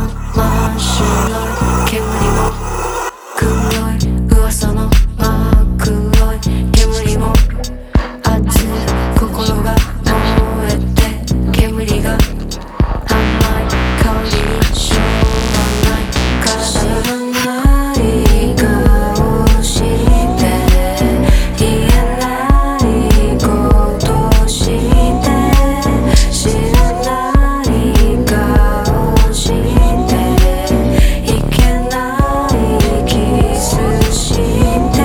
真っ白い煙も黒い噂の真っ黒い煙も熱い心が燃えて煙が甘い香りにしょうがない体がない顔して言えないことして知らない顔していけないキスして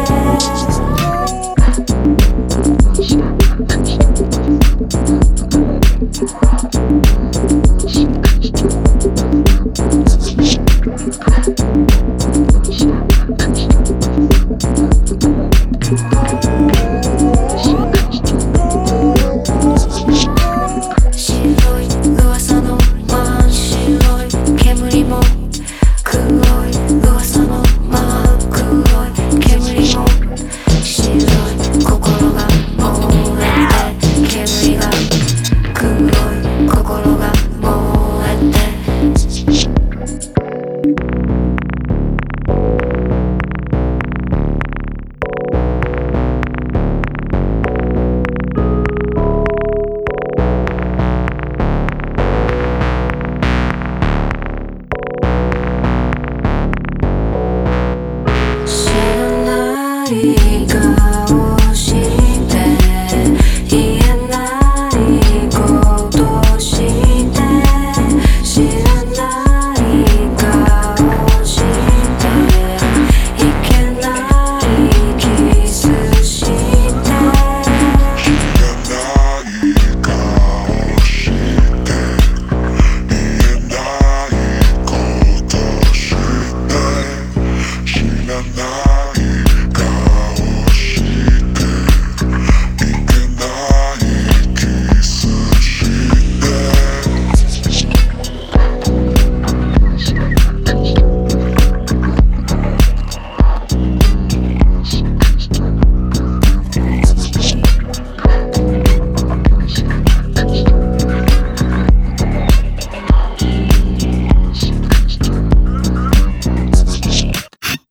白い噂の真っ白い煙も黒い噂の真っ黒い煙も白い心が燃えて煙が黒い心が燃えて